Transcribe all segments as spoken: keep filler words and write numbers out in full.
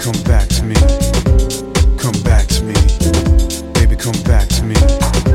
come back to me. Come back to me. Baby, come back to me.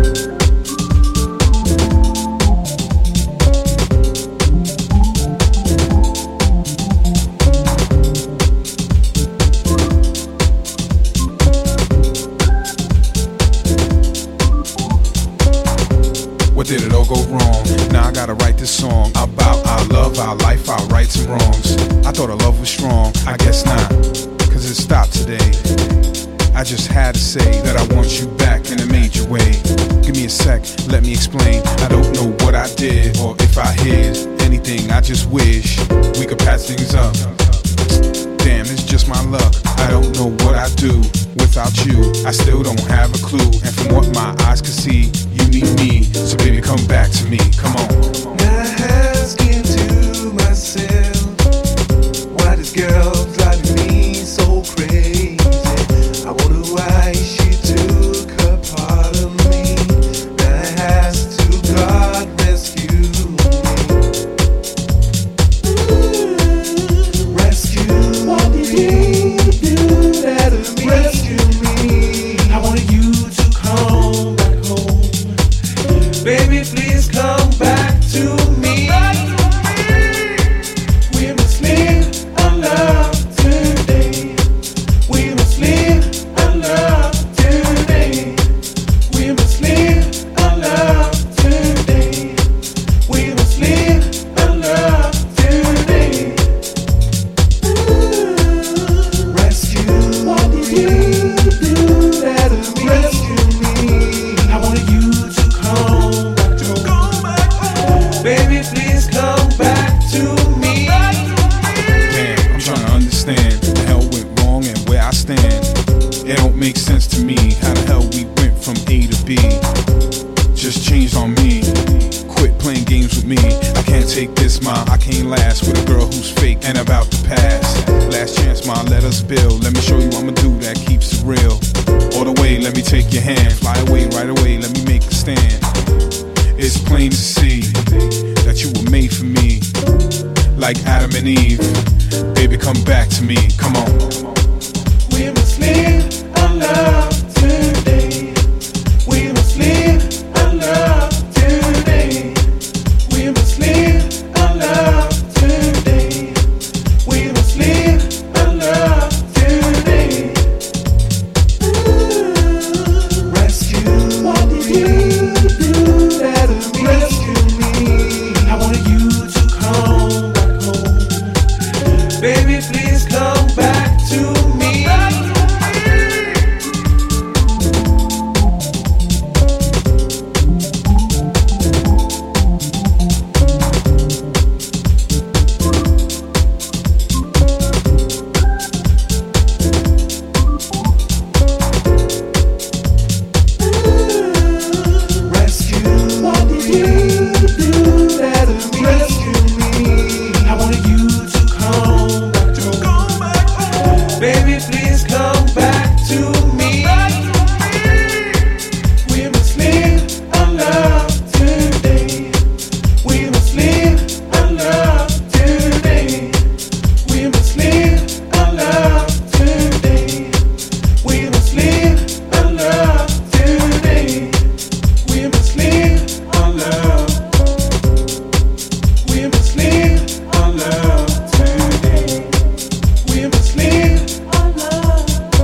What did it all go wrong? Now I gotta write this song about our love, our life, our rights and wrongs. I thought our love was strong, I guess not, cause it stopped today. I just had to say that I want you back in a major way. Give me a sec, let me explain. I don't know what I did or if I hid anything. I just wish we could patch things up. Damn, it's just my luck. I don't know what I do without you. I still don't have a clue. And from what my eyes can see, you need me. So baby, come back to me. Come on. Now asking to myself, why this girl driving me so crazy? I wonder why she took a part of me. Now I ask to God rescue me. Rescue What did you do that to me? Rescue me. I wanted you to come back home. Baby, please come back to me. We must live our love today. We must live our love today. We must live our love today. We must live our love today. Rescue What did you do that to me? Rescue me. I wanted you to come back home. Baby, please come back to me. Damn, I'm trying to understand the hell went wrong and where I stand. It don't make sense to me how the hell we went from A to B. Just changed on me. Quit playing games with me. I can't take this, ma. I can't last with a girl who's fake and about to pass. Last chance, ma. Let us build. Let me show you I'm a dude that keeps it real. All the way, let me take your hand. Fly away, right away. Let me make a stand. It's plain to see that you were made for me, like Adam and Eve. Baby, come back to me. Come on. We must live our love today. We must live our love today. We must live our love today. We must live our love today. Rescue What did you do that to me? Rescue me. I wanted you to come back home. Baby, please come back to me. Rescue What did you do that to me? Rescue me. I wanted you to come back home. Baby, please come back to me. We must live our love today. We must live our love today. We must live our love today. We must live our love today. We must live our love. We must live our love today. We must live our love.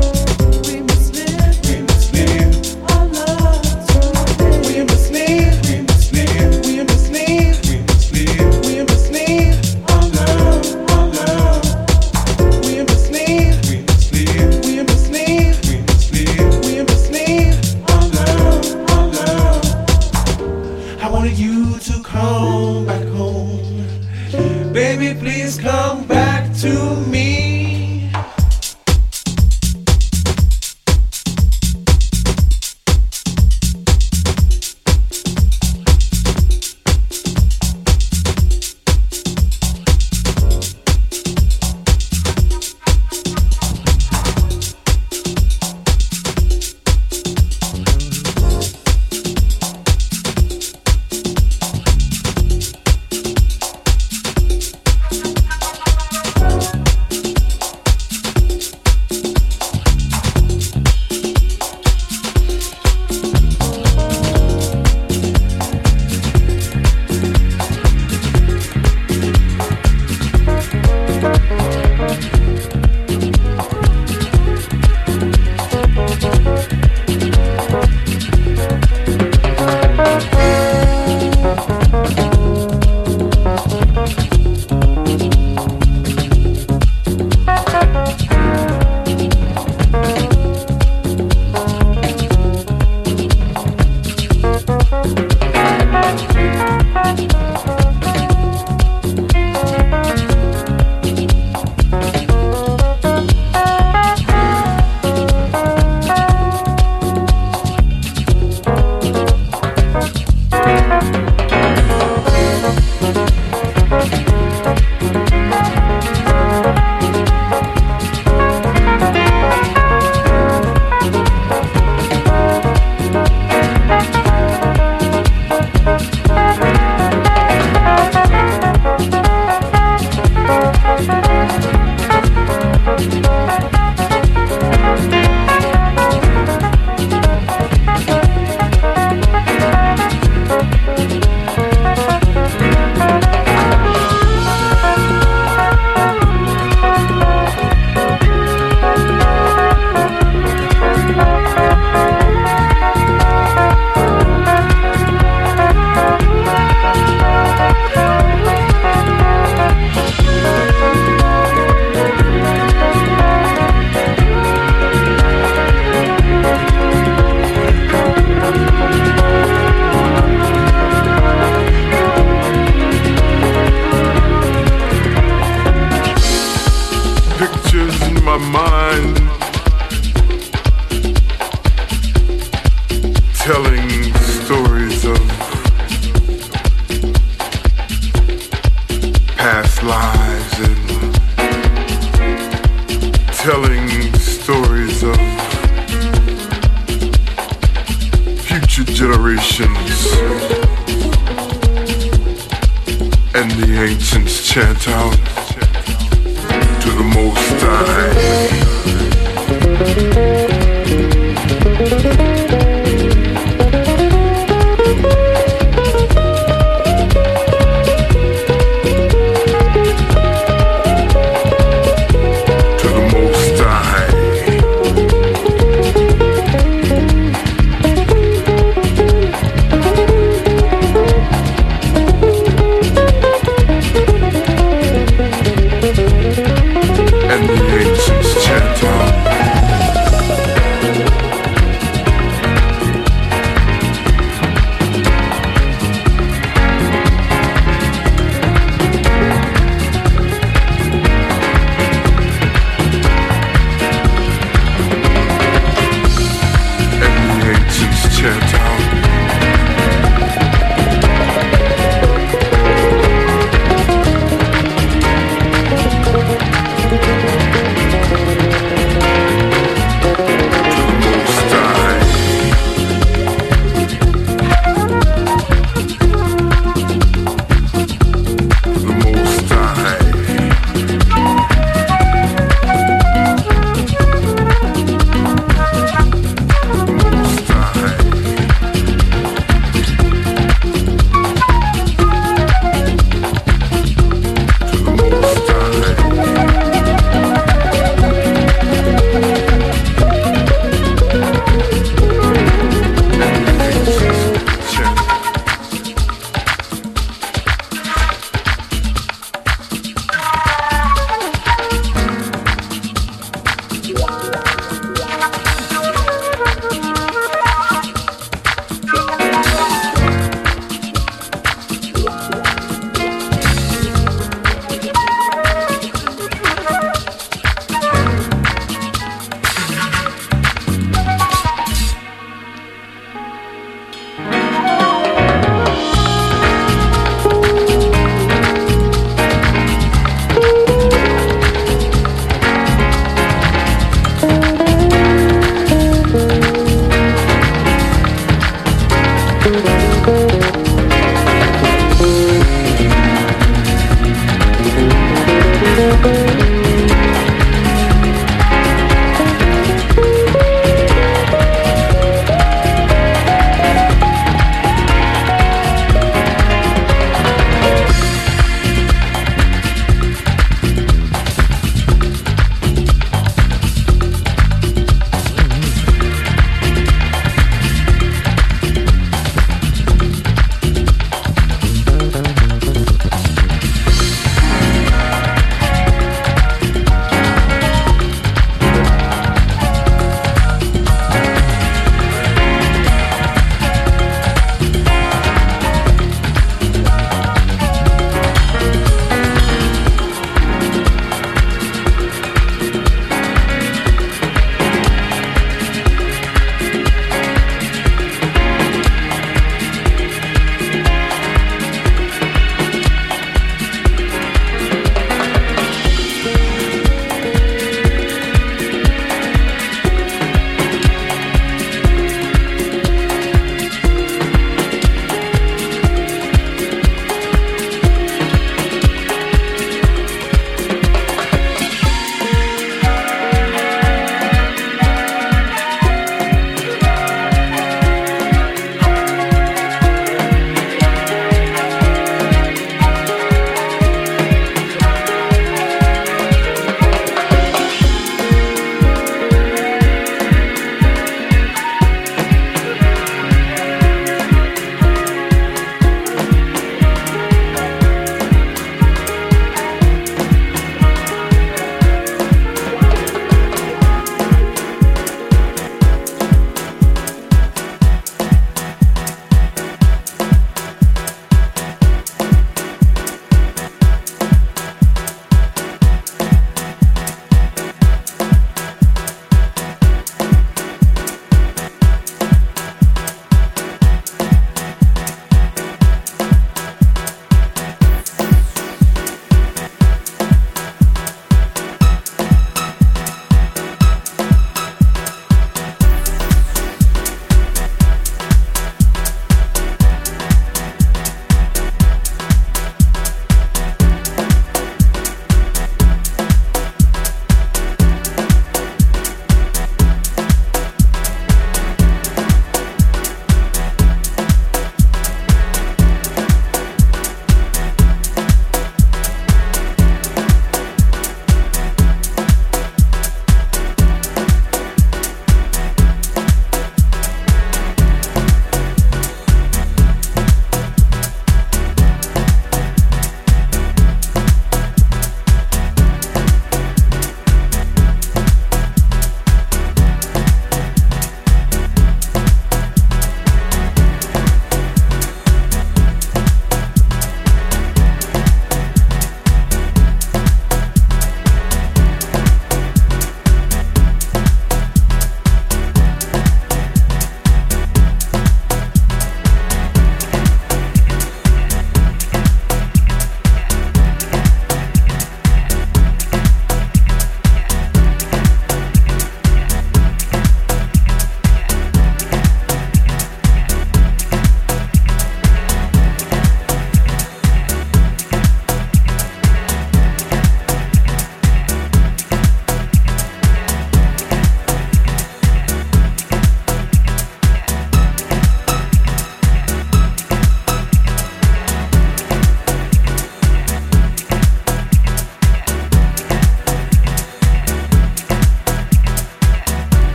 stories of future generations, and the ancients chant out to the Most High.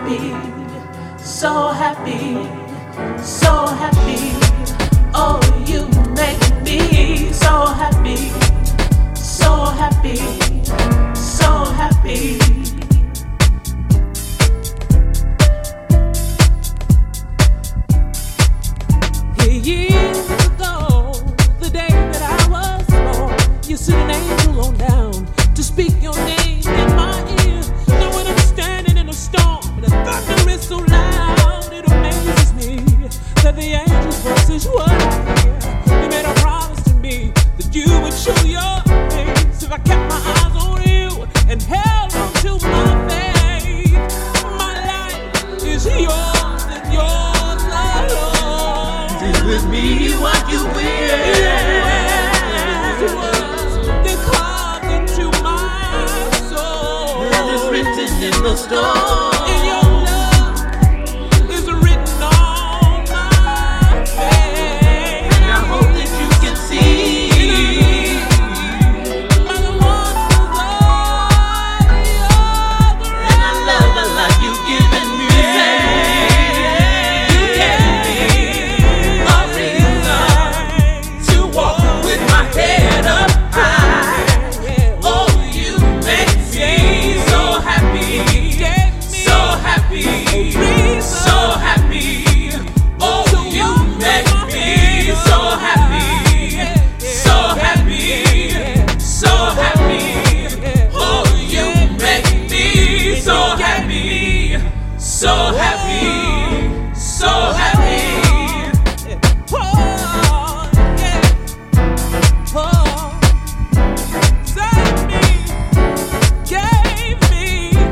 happy, so happy, so happy. Oh, you make me so happy, so happy, so happy. Years ago, the day that I was born, you sent an angel on down to speak your name in my ear. Now when I'm standing in a storm, the thunder is so loud, it amazes me that the angel's voice is what I hear. You made a promise to me that you would show your face if I kept my eyes on you and held on to my faith. My life is yours and yours alone. Do with me what you will. Then carved into my soul. That is written in the stone. In your love is written on my face. And I hope that you can see. My one desire, and I love the life you've given me. You gave me a reason to walk with my head up high. Oh, you make me so happy, so happy, so happy. Oh, you make me so happy, so happy, so happy. Oh, you make me so happy, so happy, so happy. Oh, yeah. Oh, save me, gave me,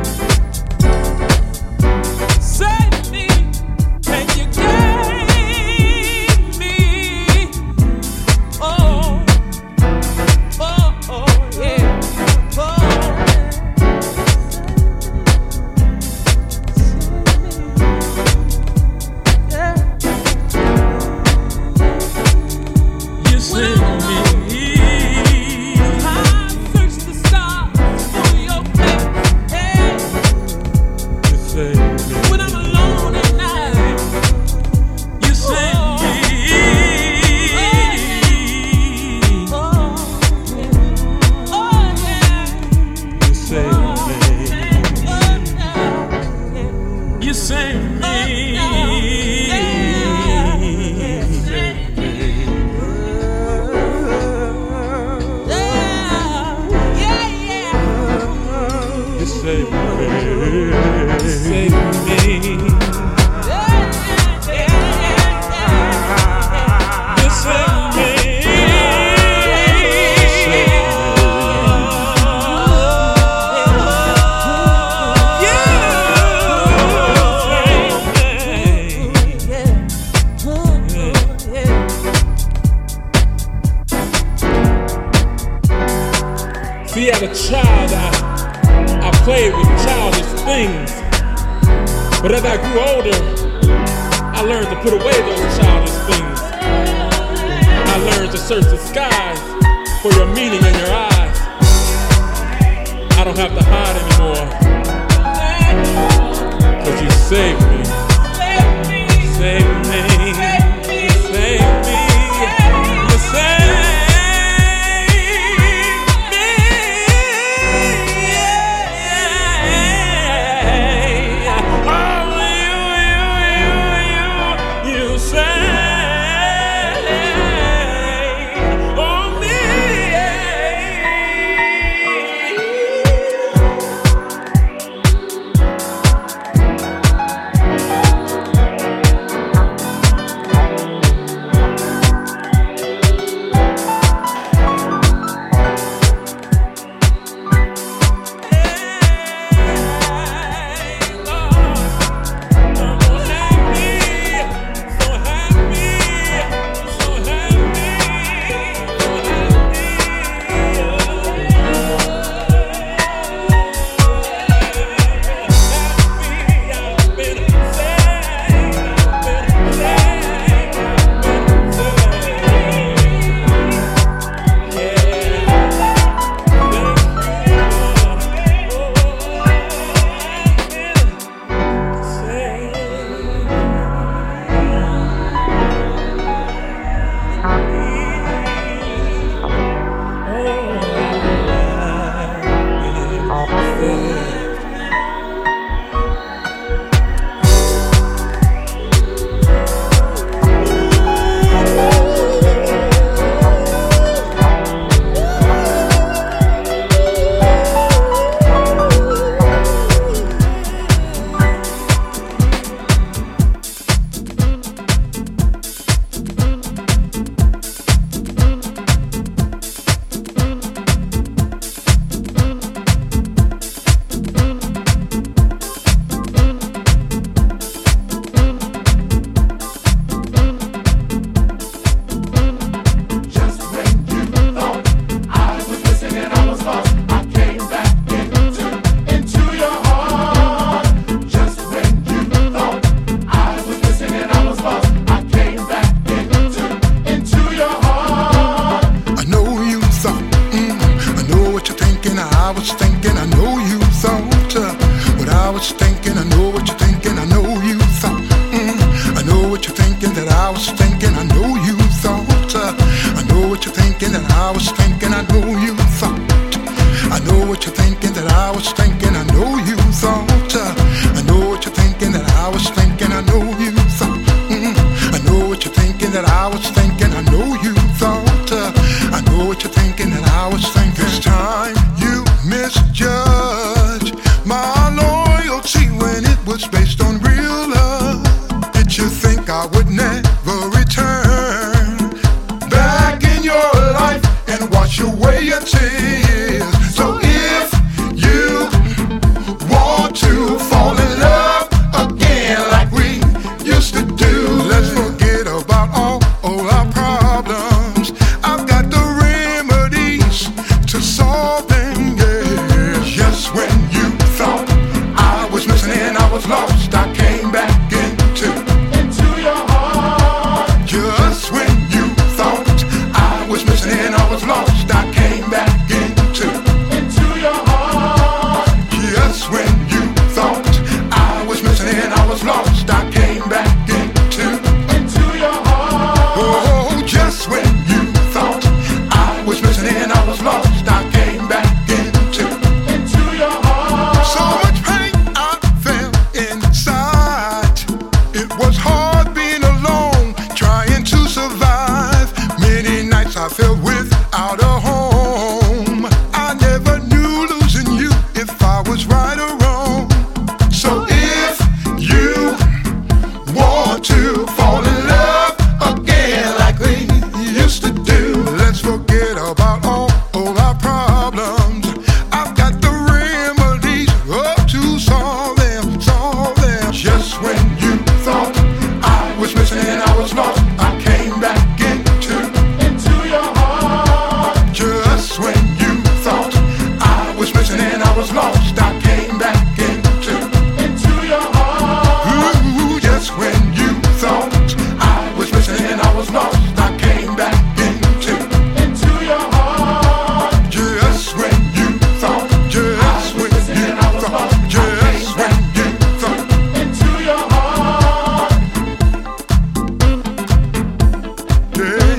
save me, and you gave me. Oh, oh, oh, yeah. Oh, yeah. You sent me. I searched the stars for your face. Hey. You saved me. When I'm alone at night, You saved me. oh, oh yeah, You saved me. oh yeah, You saved me. yeah, yeah. You saved me. You saved me. You saved me. See, as a child, I, I played with childish things. But as I grew older, I learned to put away those childish things. I learned to search the skies for your meaning in your eyes. I don't have to hide anymore. Cause you saved me. Saved me. Saved me. Saved me. You saved me. thinking that I was thinking, I know you thought. I know what you're thinking that I was thinking, I know you thought. I know what you're thinking that I was thinking, I know you thought. Mm, I know what you're thinking that I was thinking, I know you thought. I know what you're thinking that I was thinking. This time you misjudged my loyalty when it was based on real love. Did you think I would never return back in your life and wash away your tears? So if you want to fall in love again like we used to do, let's forget about all, all our problems. I've got the remedies to solve them, yeah. Just when you thought I was missing and I was lost, I came back into into your heart. Just when you thought I was missing and I was lost, I came back into into your heart. Just when you thought I was missing and I was lost, I came back into into your heart. Oh, just when you thought I was missing and I was lost, I came back into into your heart. So much pain I felt inside. It was hard being alone, trying to survive. Many nights I felt without a home. I never knew losing you if I was right or wrong. So if you want to fall in love again like we used to do, let's forget about all, all our problems. I've got the remedies up to solve them, solve them. Just when you thought I was missing and I was lost, I came back into into your heart. Just when you thought I was missing and I was lost, I came back into into your heart. Ooh, just when you thought I was missing and I was lost, I came back into into your heart. Just when you thought, just when you thought, just when you thought into your heart. Yeah,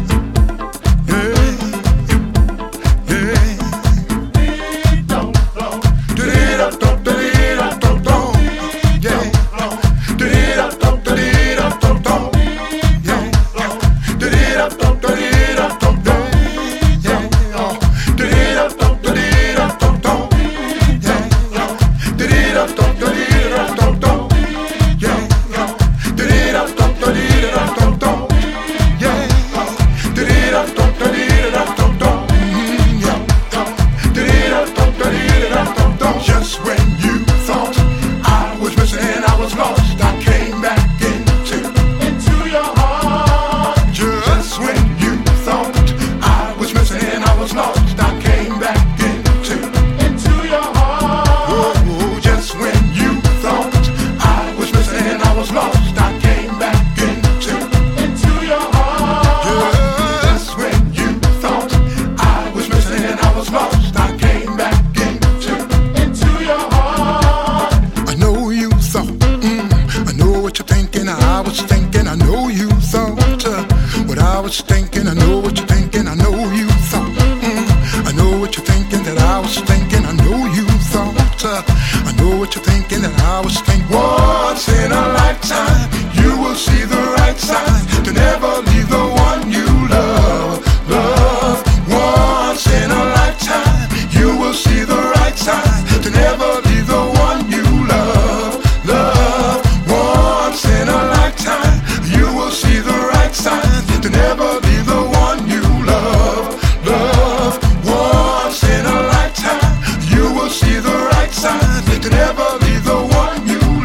yeah, yeah. Don't blow. Do-dee-da-dum, do-dee-da-dum, dum. Yeah. Do-dee-da-dum, do-dee-da-dum, dum. Yeah. Do-dee-da-dum, do-dee-da-dum, dum. Yeah. Do-dee-da-dum, do-dee-da-dum, dum. Yeah. Do-dee-da-dum, do-dee-da-dum, dum. Yeah. Do-dee-da-dum, do-dee-da-dum, dum. Yeah. Do-dee-da-dum, do-dee-da-dum, dum. Mm, yeah. Do-dee-da-dum, do-dee-da-dum, dum. Just when you thought I was missing and I was lost, I came back into into your heart. Just when you thought I was missing and I was lost, I came back into into your heart. Oh, just when you thought I was missing and I was lost, I came back into into your heart. Just when you thought I was missing and I was lost, I came back into into your heart. I know you thought, mm, I know what you're thinking, I was thinking, I know you thought uh, what I was thinking, I know what you're thinking, I know you thought, mm, I know what you're thinking that I was thinking, I know you thought, uh, I know what you're thinking that I was thinking. Once in a lifetime, you will see the right side to never leave the one you love, love. Once in a lifetime, you will see the right side to never leave the one you love, love. Once in a lifetime, you will see the right side to never leave the one you love, love. Once in a lifetime, you will see the right side to never leave the one you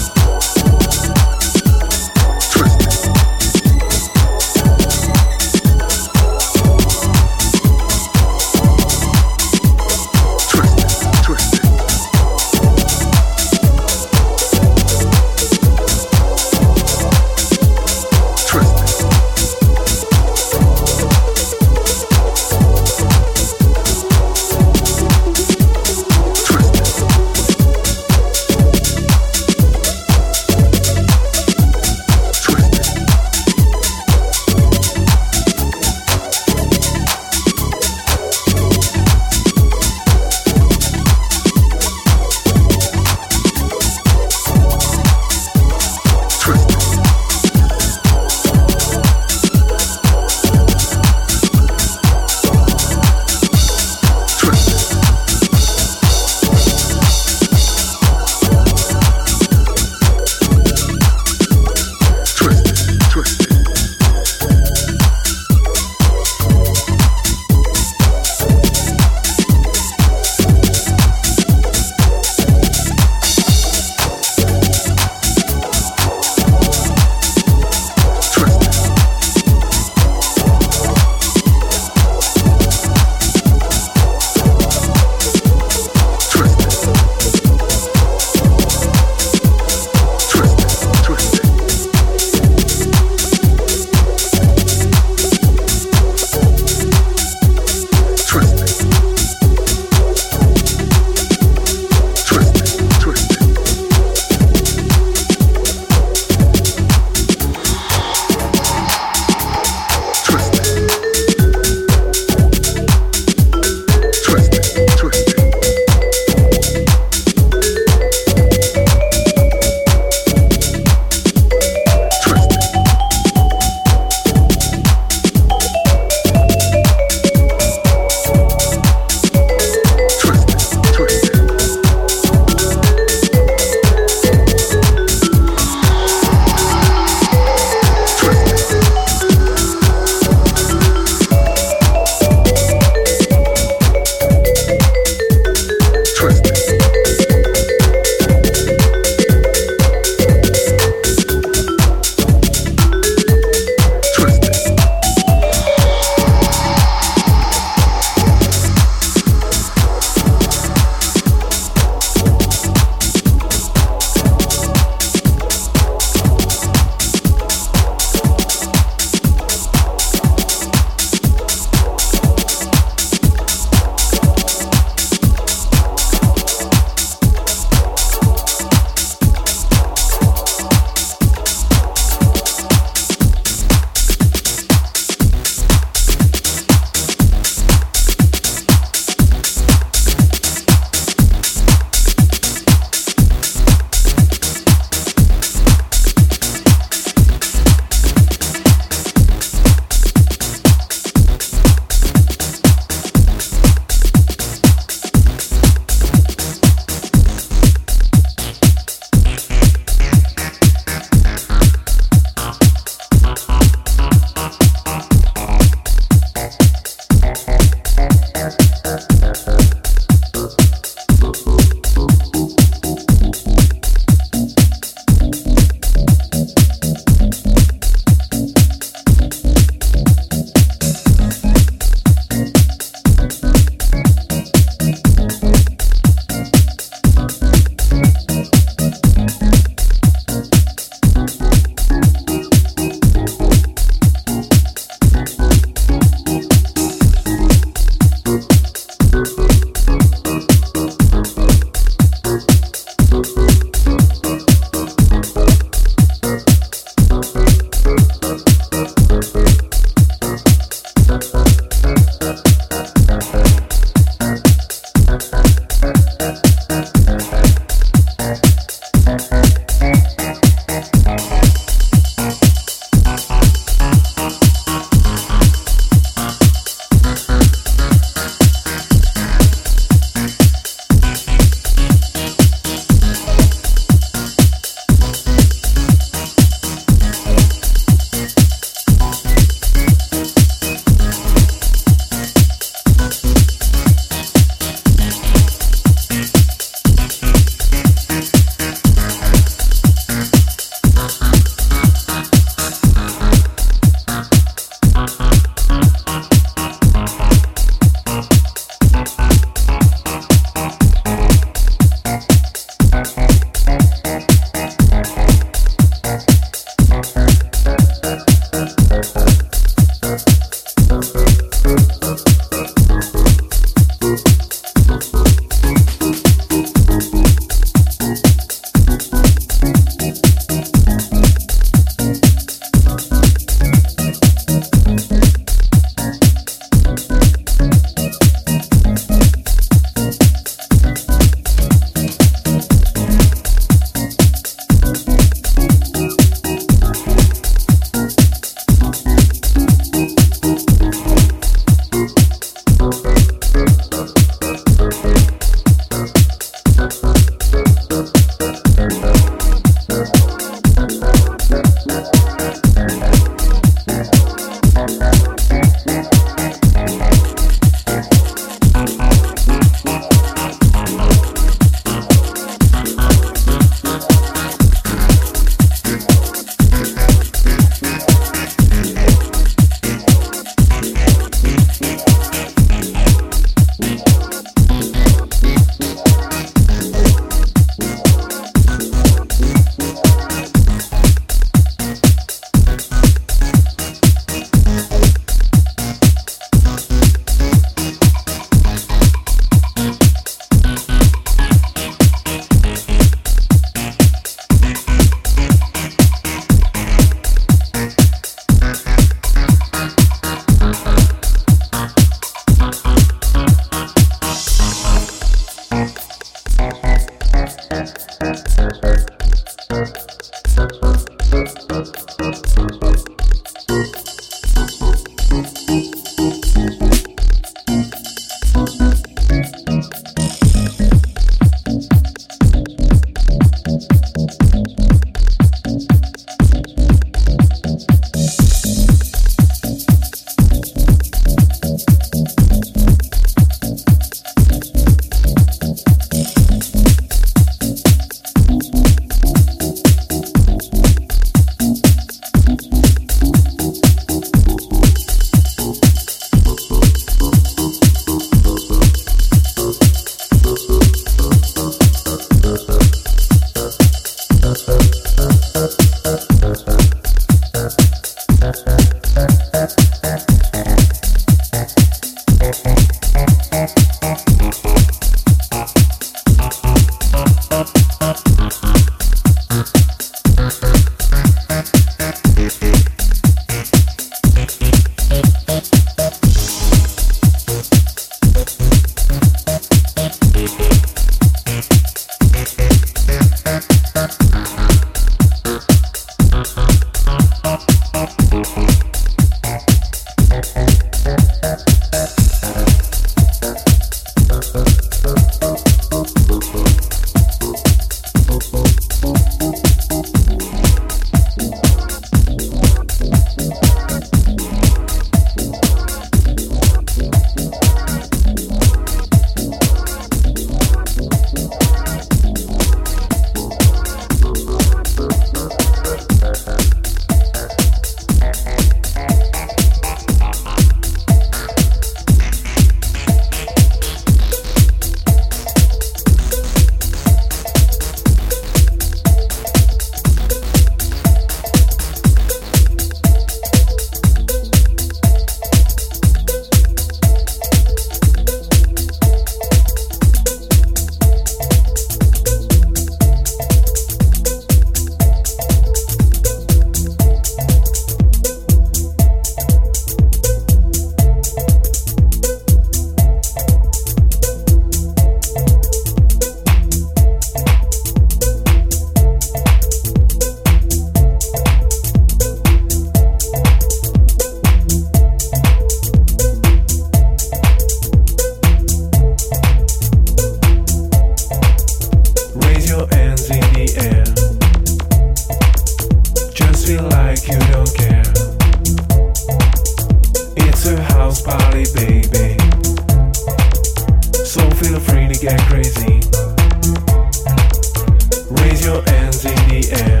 your hands in the air.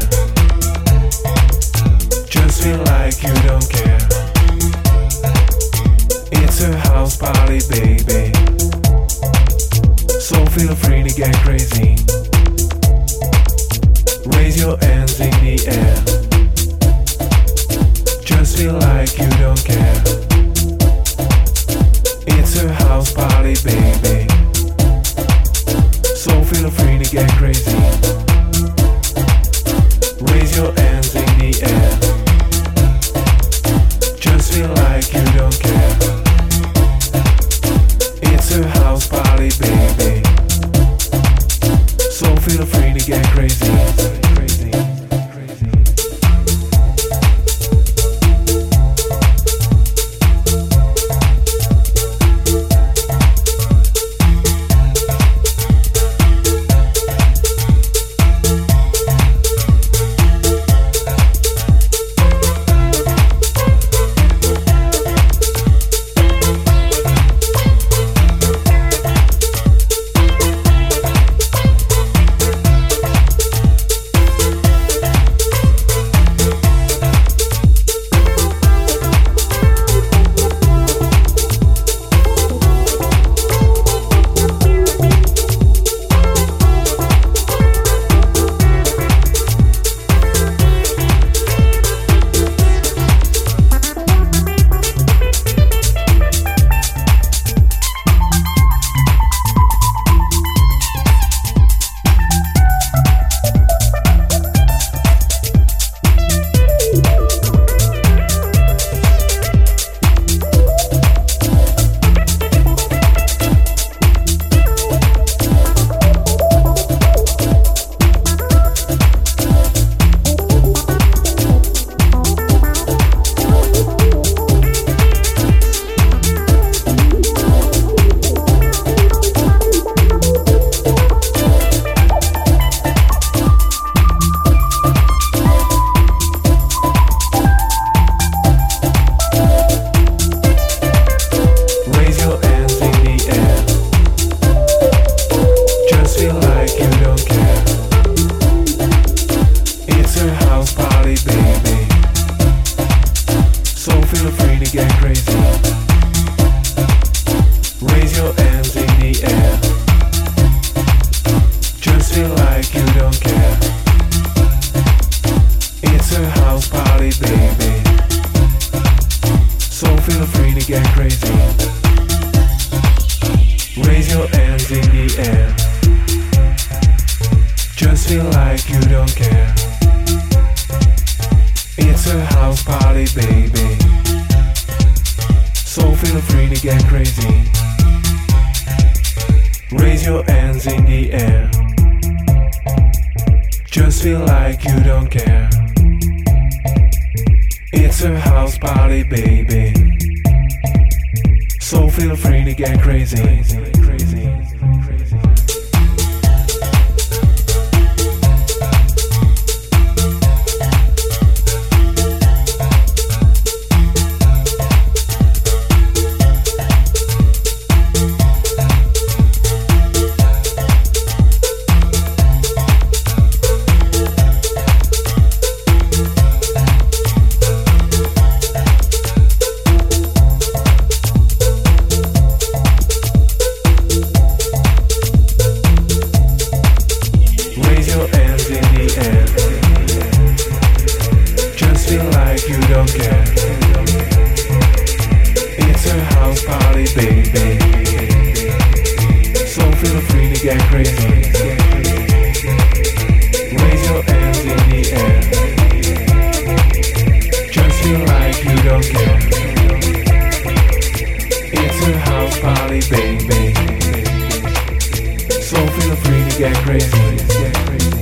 Just feel like you don't care. It's a house party, baby. So feel free to get crazy. Raise your hands in the air. Just feel like you don't care. It's a house party, baby. So feel free to get crazy. Raise your hands in the air. Just feel like you don't care. It's a house party, baby. So feel free to get crazy. Crazy, crazy. So feel free to get crazy. Get crazy.